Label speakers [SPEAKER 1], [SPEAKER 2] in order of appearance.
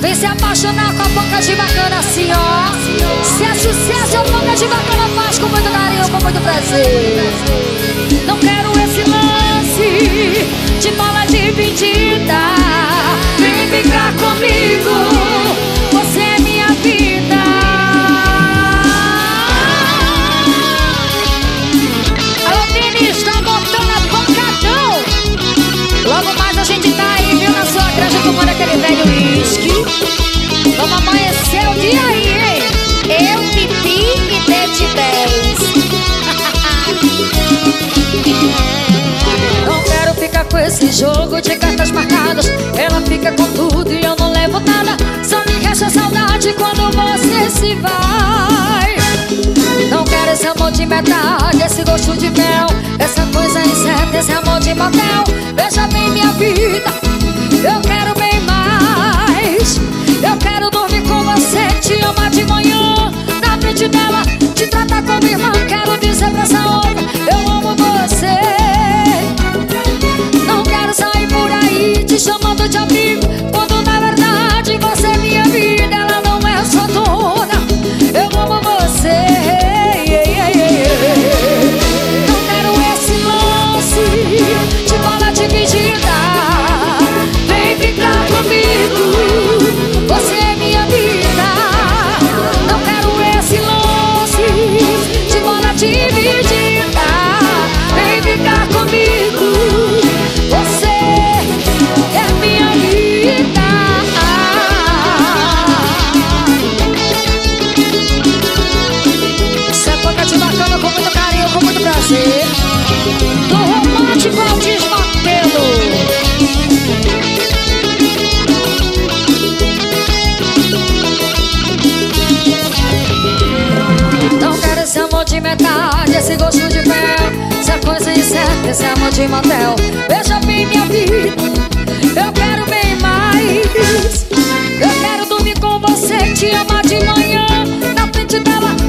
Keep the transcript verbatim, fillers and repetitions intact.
[SPEAKER 1] Vem se apaixonar com a boca de bacana assim, ó. Se é sucesso, a boca de bacana faz com muito carinho, com muito prazer. Não quero esse lance de bola dividida. Vem ficar comigo, você é minha vida. Alô, Denis, tá montando a bocadão. Logo mais a gente tá aí, viu, na sua granja tomando aquele velho uísque. Vamos amanhecer o dia aí, hein? Eu, Pipi e Dete dez. Não quero ficar com esse jogo de cartas marcadas. Ela fica com tudo e eu não levo nada. Só me resta saudade quando você se vai. Não quero esse amor de metade, esse gosto de mel, essa coisa incerta, esse amor de motel. Veja bem minha vida, eu quero bem mais. Eu quero dormir com você, te amar de manhã na frente dela, te tratar como irmã. Quero dizer pra essa outra, eu amo você. Não quero sair por aí te chamando de amigo, quando na verdade você é minha vida. Ela não é sua dona, eu amo você. Não quero esse lance de bola dividida. Vem ficar comigo, você é minha vida. Não quero esse lance de bola dividida. Vem ficar comigo, você é minha vida. Essa boca de bacana com muito carinho, com muito prazer. Do romântico ao desmantelo. Não quero esse amor de metade, esse gosto de mel, essa coisa incerta, esse amor de motel. Veja bem minha vida, eu quero bem mais. Eu quero dormir com você, te amar de manhã na frente dela,